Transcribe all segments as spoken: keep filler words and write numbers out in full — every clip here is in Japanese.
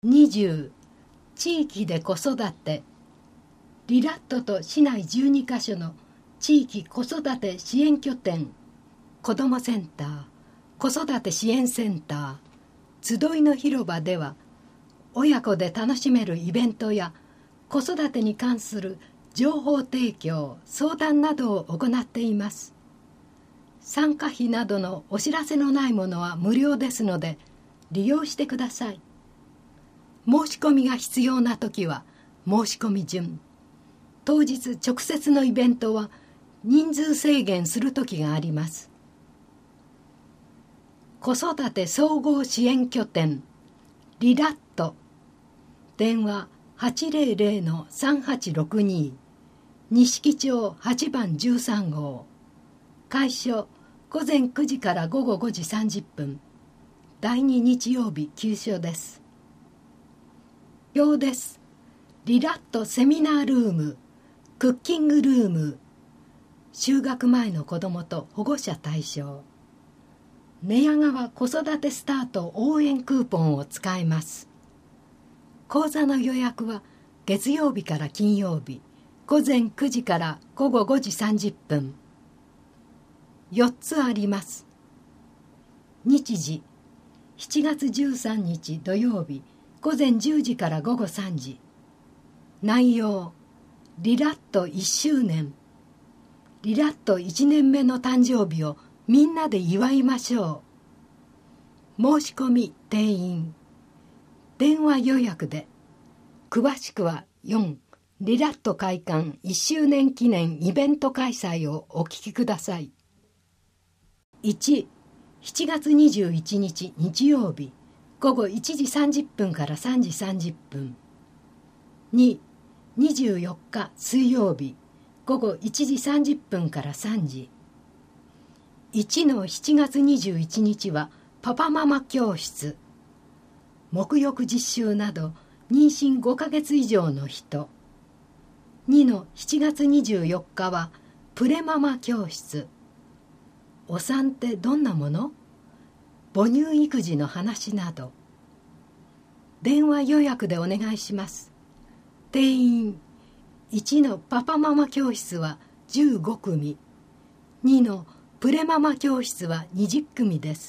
にじゅう地域で子育て。リラットと市内じゅうにカ所の地域子育て支援拠点、子どもセンター、子育て支援センター、集いの広場では、親子で楽しめるイベントや子育てに関する情報提供、相談などを行っています。参加費などのお知らせのないものは無料ですので、利用してください。申し込みが必要なときは申し込み順。当日直接のイベントは人数制限するときがあります。子育て総合支援拠点リラット。電話 はちぜろぜろのさんはちろくに 錦町はちばんじゅうさん号。開所午前くじから午後ごじさんじゅっぷん。だいに日曜日休所です。表です。リラットセミナールーム、クッキングルーム、就学前の子どもと保護者対象。寝屋川子育てスタート応援クーポンを使えます。講座の予約は月曜日から金曜日、午前くじから午後ごじさんじゅっぷん。よっつあります。日時、しちがつじゅうさんにち土曜日、午前じゅうじから午後さんじ。内容、リラットいっしゅうねん。リラットいちねんめの誕生日をみんなで祝いましょう。申し込み定員。電話予約で。詳しくはよんリラット開館いっしゅうねん記念イベント開催をお聞きください。いちしちがつにじゅういちにち日曜日午後いちじさんじゅっぷんからさんじさんじゅっぷん。ににじゅうよっか水曜日午後いちじさんじゅっぷんからさんじ。いちのしちがつにじゅういちにちはパパママ教室。沐浴実習など妊娠ごかげつ以上の人。にのしちがつにじゅうよっかはプレママ教室。お産ってどんなもの？母乳育児の話など。電話予約でお願いします。定員いちのパパママ教室はじゅうごくみ、にのプレママ教室はにじゅっくみです。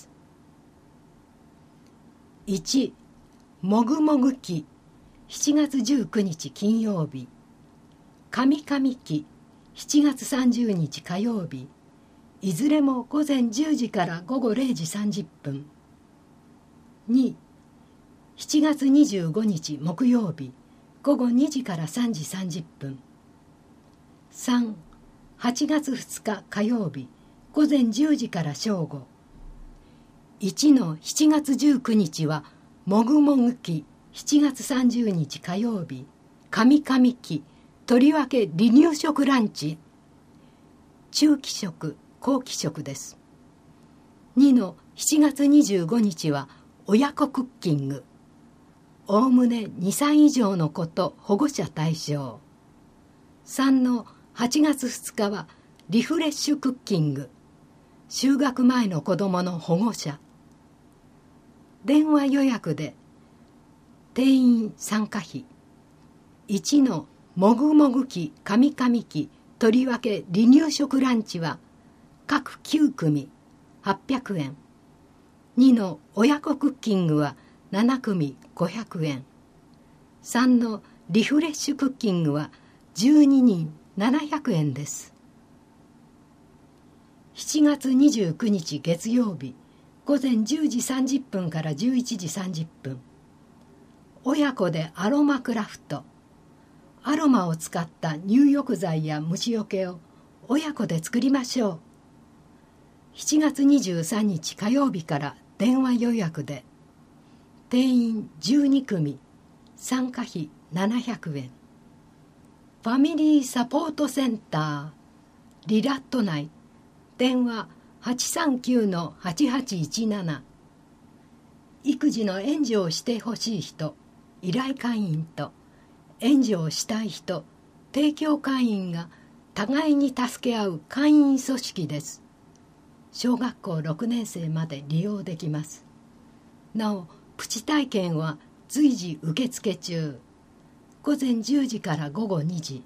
いちもぐもぐ期しちがつじゅうくにち金曜日。かみかみ期しちがつさんじゅうにち火曜日。いずれも午前じゅうじから午後れいじさんじゅっぷん。にしちがつにじゅうごにち木曜日午後にじからさんじさんじゅっぷん。さんはちがつふつか火曜日午前じゅうじから正午。いちのしちがつじゅうくにちはもぐもぐ期しちがつさんじゅうにち火曜日。かみかみ期とりわけ離乳食ランチ。中期食後期食です。にのしちがつにじゅうごにちは親子クッキング。おおむねにさい以上の子と保護者対象。さんのはちがつふつかはリフレッシュクッキング。就学前の子どもの保護者。電話予約で。定員参加費。いちのもぐもぐ期かみかみ期とりわけ離乳食ランチは各きゅうくみはっぴゃくえん。にの親子クッキングはななくみごひゃくえん。さんのリフレッシュクッキングはじゅうににんななひゃくえんです。しちがつにじゅうくにち月曜日午前じゅうじさんじゅっぷんからじゅういちじさんじゅっぷん。親子でアロマクラフト。アロマを使った入浴剤や虫よけを親子で作りましょう。しちがつにじゅうさんにち火曜日から電話予約で。定員じゅうにくみ、参加費ななひゃくえん。ファミリーサポートセンターリラット内。電話 はちさんきゅうのはちはちいちなな。育児の援助をしてほしい人、依頼会員と援助をしたい人、提供会員が互いに助け合う会員組織です。小学校ろくねんせいまで利用できます。なおプチ体験は随時受付中。午前じゅうじから午後にじ。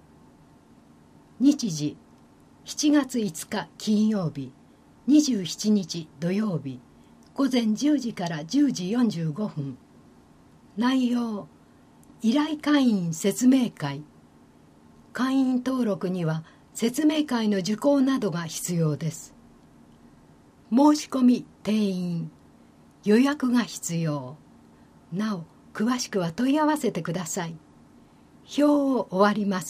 日時しちがついつか金曜日、にじゅうしちにち土曜日、午前じゅうじからじゅうじよんじゅうごふん。内容、依頼会員説明会。会員登録には説明会の受講などが必要です。申し込み定員、予約が必要。なお、詳しくは問い合わせてください。表を終わります。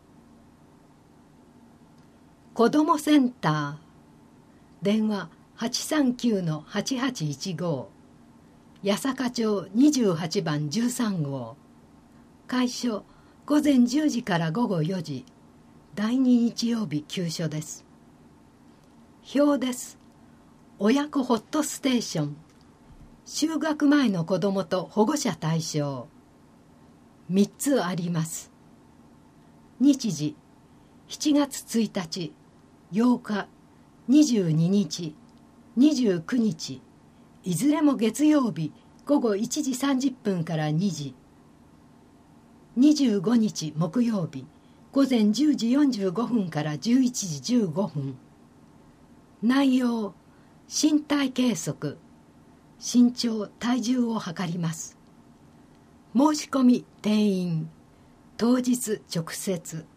子どもセンター。電話 はちさんきゅうのはちはちいちご。八坂町にじゅうはちばんじゅうさんごう。開所午前じゅうじから午後よじ。だいに日曜日休所です。表です。親子ホットステーション。就学前の子どもと保護者対象。みっつあります。日時しちがつついたち、ようか、にじゅうににち、にじゅうくにち、いずれも月曜日午後いちじさんじゅっぷんからにじ。にじゅうごにち木曜日午前じゅうじよんじゅうごふんからじゅういちじじゅうごふん。内容、身体計測。身長体重を測ります。申し込み定員、当日直接。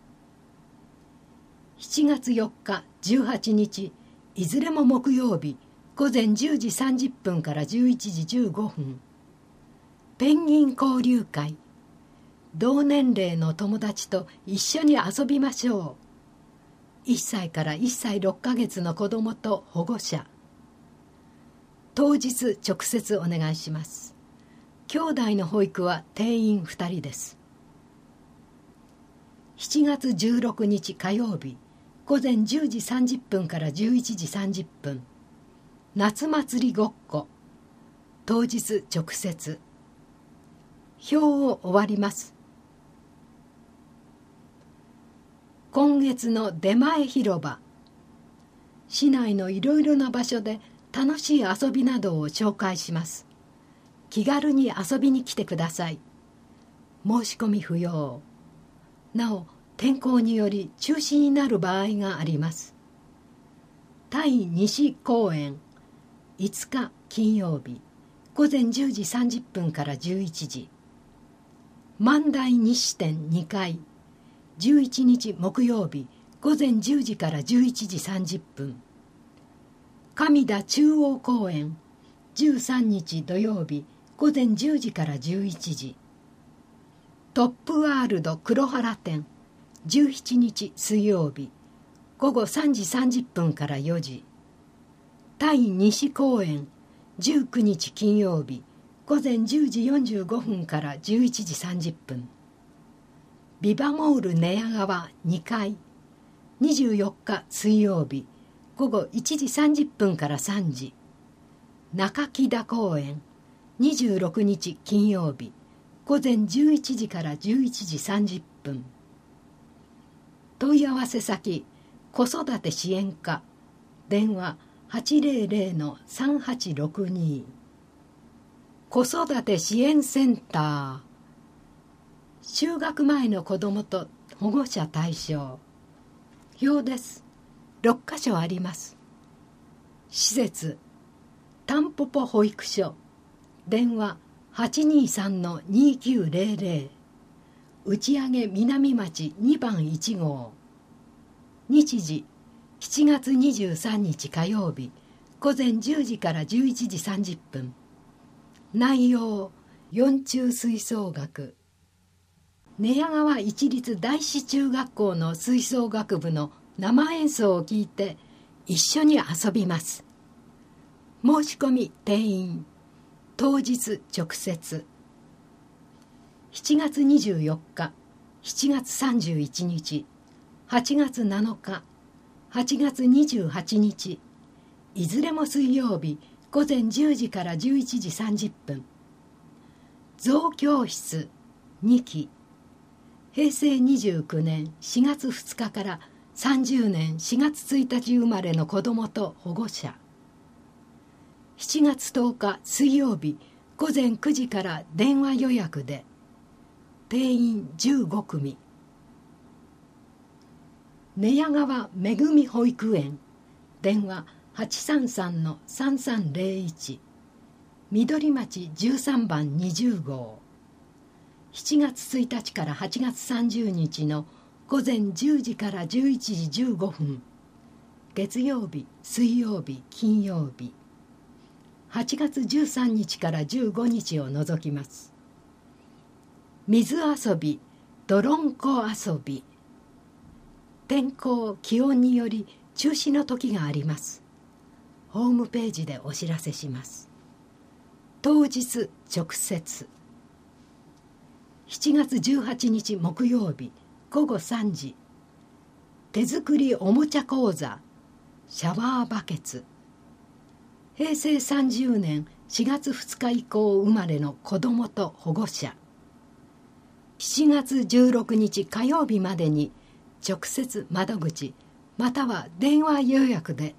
しちがつよっかじゅうはちにち、いずれも木曜日午前じゅうじさんじゅっぷんからじゅういちじじゅうごふん。ペンギン交流会。同年齢の友達と一緒に遊びましょう。いっさいからいっさいろっかげつの子どもと保護者。当日直接お願いします。兄弟の保育は定員ふたりです。しちがつじゅうろくにち火曜日午前じゅうじさんじゅっぷんからじゅういちじさんじゅっぷん。夏祭りごっこ。当日直接。表を終わります。今月の出前広場。市内のいろいろな場所で楽しい遊びなどを紹介します。気軽に遊びに来てください。申し込み不要。なお、天候により中止になる場合があります。対西公園。いつか金曜日午前じゅうじさんじゅっぷんからじゅういちじ。万代西店にかい。じゅういちにち木曜日午前じゅうじからじゅういちじさんじゅっぷん。上田中央公園。じゅうさんにち土曜日午前じゅうじからじゅういちじ。トップワールド黒原店。じゅうしちにち水曜日午後さんじさんじゅっぷんからよじ。対西公園。じゅうくにち金曜日午前じゅうじよんじゅうごふんからじゅういちじさんじゅっぷん。ビバモール寝屋川にかい。にじゅうよっか水曜日午後いちじさんじゅっぷんからさんじ。中木田公園。にじゅうろくにち金曜日午前じゅういちじからじゅういちじさんじゅっぷん。問い合わせ先、子育て支援課。電話 はちぜろぜろのさんはちろくに。子育て支援センター。就学前の子どもと保護者対象。表です。ろっかしょあります。施設、たんぽぽ保育所。電話 はちにさんのにきゅうぜろぜろ。打上南町にばんいちごう。日時しちがつにじゅうさんにち火曜日午前じゅうじからじゅういちじさんじゅっぷん。内容、四中吹奏楽。寝屋川市立大師中学校の吹奏楽部の生演奏を聞いて一緒に遊びます。申し込み定員、当日直接。しちがつにじゅうよっか、しちがつさんじゅういちにち、はちがつなのか、はちがつにじゅうはちにち、いずれも水曜日午前じゅうじからじゅういちじさんじゅっぷん。象教室にき。へいせいにじゅうきゅうねんしがつふつかからさんじゅうねんしがつついたち生まれの子どもと保護者。しちがつとおか水曜日午前くじから電話予約で、定員じゅうごくみ。寝屋川めぐみ保育園、電話 はちさんさんのさんさんぜろいち、緑町じゅうさんばんにじゅうごう。しちがつついたちからはちがつさんじゅうにちの午前じゅうじからじゅういちじじゅうごふん、月曜日、水曜日、金曜日。はちがつじゅうさんにちからじゅうごにちを除きます。水遊び、泥んこ遊び。天候、気温により中止の時があります。ホームページでお知らせします。当日直接。しちがつじゅうはちにち木曜日ごごさんじ、手作りおもちゃ講座、シャワーバケツ。へいせいさんじゅうねんしがつふつか以降生まれの子どもと保護者。しちがつじゅうろくにち火曜日までに直接窓口または電話予約で。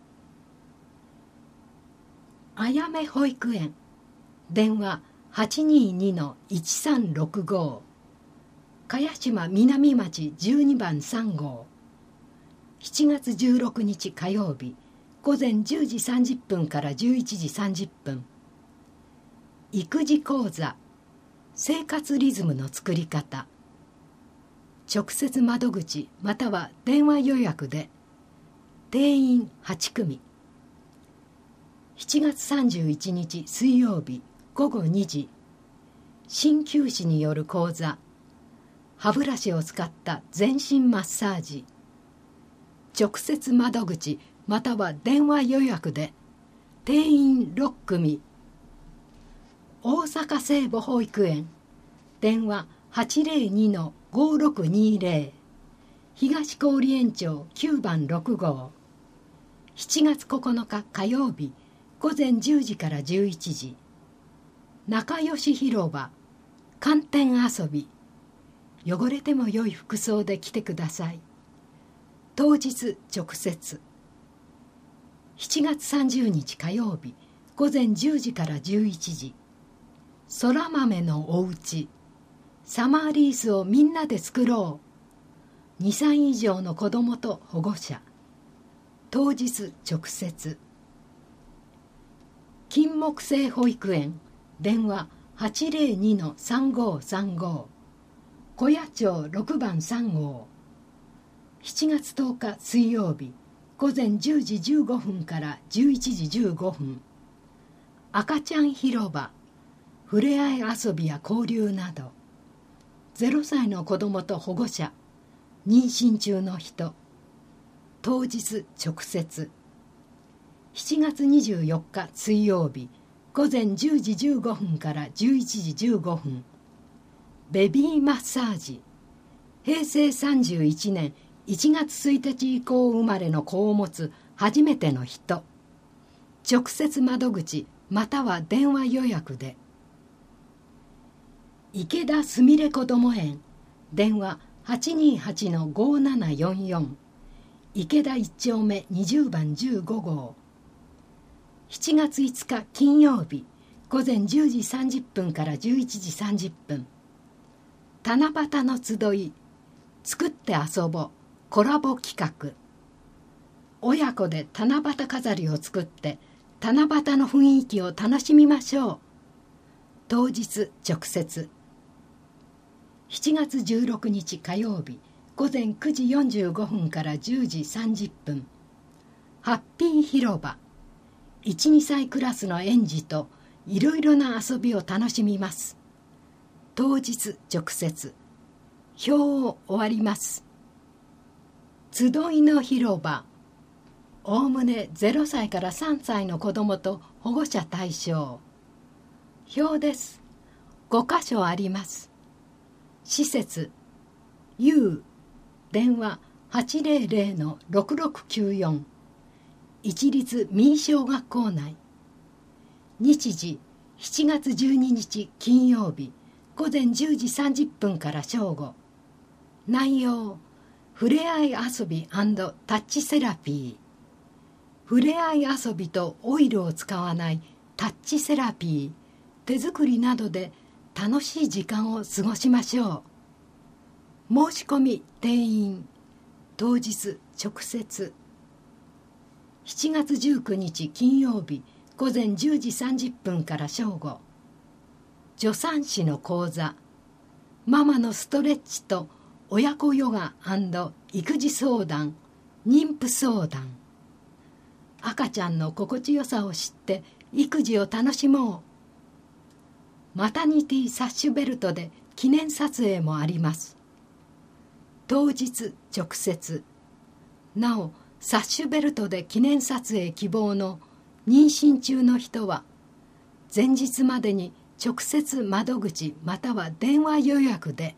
あやめ保育園、電話 はちにーにのいちさんろくご、茅島南町じゅうにばんさんごう。しちがつじゅうろくにち火曜日午前じゅうじさんじゅっぷんからじゅういちじさんじゅっぷん。育児講座、生活リズムの作り方。直接窓口または電話予約で。定員はちくみ。しちがつさんじゅういちにち水曜日ごごにじ、鍼灸師による講座、歯ブラシを使った全身マッサージ。直接窓口または電話予約で。定員ろっくみ。大阪聖母保育園、電話 はちぜろにのごろくにぜろ、東郡園町きゅうばんろくごう。しちがつここのか火曜日午前じゅうじからじゅういちじ、仲良し広場、寒天遊び。汚れても良い服装で来てください。当日直接。しちがつさんじゅうにち火曜日午前じゅうじからじゅういちじ、そら豆のおうち、サマーリースをみんなで作ろう。にさい以上の子どもと保護者。当日直接。金木犀保育園、電話 はちぜろにのさんごさんご、小谷町ろくばんさんごう。しちがつとおか水曜日午前じゅうじじゅうごふんからじゅういちじじゅうごふん。赤ちゃん広場、ふれあい遊びや交流など。ゼロさいの子どもと保護者、妊娠中の人。当日直接。しちがつにじゅうよっか水曜日午前じゅうじじゅうごふんからじゅういちじじゅうごふん。ベビーマッサージ。へいせいさんじゅういちねんいちがつついたち以降生まれの子を持つ初めての人。直接窓口または電話予約で。池田すみれこども園、電話 はちにーはちのごななよんよん、池田いっちょうめにじゅうばんじゅうごごう。しちがついつか金曜日午前じゅうじさんじゅっぷんからじゅういちじさんじゅっぷん。七夕の集い、作って遊ぼうコラボ企画。親子で七夕飾りを作って七夕の雰囲気を楽しみましょう。当日直接。しちがつじゅうろくにち火曜日午前くじよんじゅうごふんからじゅうじさんじゅっぷん。ハッピー広場、いち、にさいクラスの園児といろいろな遊びを楽しみます。当日直接。表を終わります。集いの広場、おおむねゼロさいからさんさいの子どもと保護者対象。表です。ごかしょあります。施設 U、 電話 はちぜろぜろのろくろくきゅうよん、一律民小学校内。日時しちがつじゅうににち金曜日午前じゅうじさんじゅっぷんから正午。内容、ふれあい遊び&タッチセラピー。ふれあい遊びとオイルを使わないタッチセラピー、 手作りなどで楽しい時間を過ごしましょう。申し込み定員当日直接。しちがつじゅうくにち金曜日午前じゅうじさんじゅっぷんから正午。助産師の講座、ママのストレッチと親子ヨガ&育児相談、妊婦相談。赤ちゃんの心地よさを知って育児を楽しもう。マタニティサッシュベルトで記念撮影もあります。当日直接。なおサッシュベルトで記念撮影希望の妊娠中の人は前日までに直接窓口または電話予約で。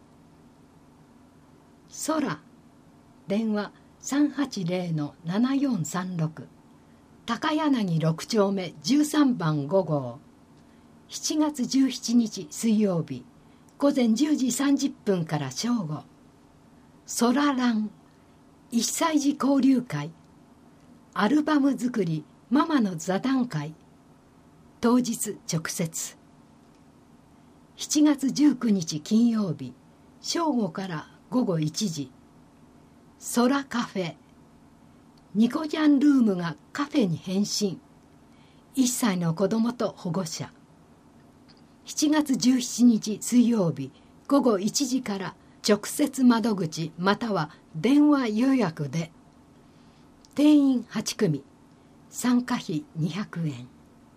空電話 さんはちゼロのななよんさんろく 高柳ろくちょうめじゅうさんばんごごう。しちがつじゅうしちにち水曜日午前じゅうじさんじゅっぷんから正午。空ランいっさい児交流会、アルバム作りママの座談会、当日直接。しちがつじゅうくにち金曜日正午からごごいちじ。空カフェ、ニコちゃんルームがカフェに変身。いっさいの子供と保護者。しちがつじゅうしちにち水曜日ごごいちじから直接窓口または電話予約で。定員はちくみ、参加費にひゃくえん。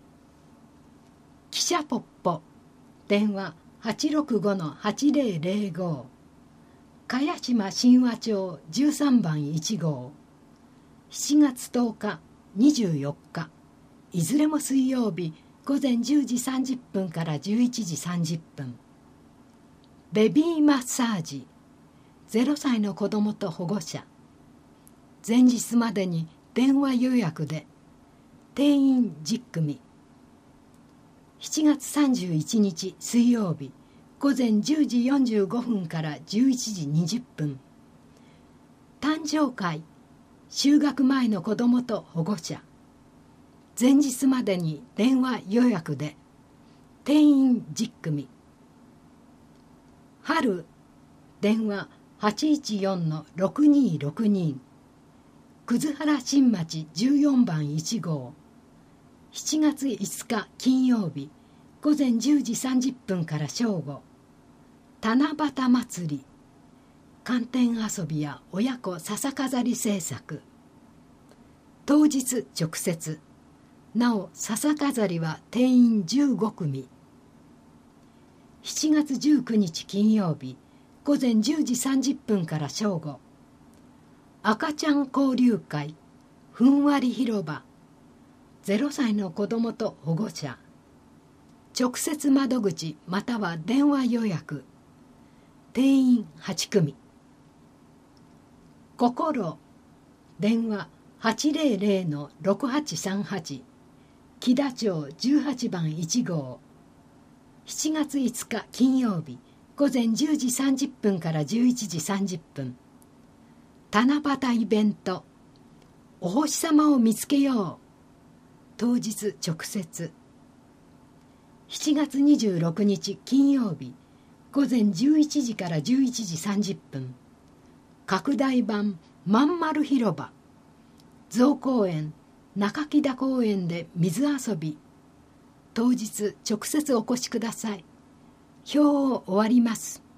汽車ポッポ電話 はちろくごのはちぜろぜろご。茅島神話町じゅうさんばんいちごう。しちがつとおかにじゅうよっかいずれも水曜日午前じゅうじさんじゅっぷんからじゅういちじさんじゅっぷん。ベビーマッサージ、ゼロさいの子供と保護者。前日までに電話予約で。定員じゅっくみ。しちがつさんじゅういちにち水曜日午前じゅうじよんじゅうごふんからじゅういちじにじゅっぷん。誕生会、就学前の子供と保護者。前日までに電話予約で。定員じゅっくみ。春電話 はちいちよんのろくにーろくに。葛原新町じゅうよんばんいちごう。しちがついつか金曜日午前じゅうじさんじゅっぷんから正午。七夕祭り、寒天遊びや親子笹飾り制作。当日直接。なお笹飾りは定員じゅうごくみ。しちがつじゅうくにち金曜日午前じゅうじさんじゅっぷんから正午。赤ちゃん交流会、ふんわり広場。ゼロさいの子供と保護者。直接窓口または電話予約。定員はちくみ。心電話 はちぜろぜろのろくはちさんはち。木田町じゅうはちばんいちごう。しちがついつか金曜日午前じゅうじさんじゅっぷんからじゅういちじさんじゅっぷん。七夕イベント、お星様を見つけよう。当日直接。しちがつにじゅうろくにち金曜日午前じゅういちじからじゅういちじさんじゅっぷん。拡大版まんまる広場。造公園中木田公園で水遊び。当日直接お越しください。表を終わります。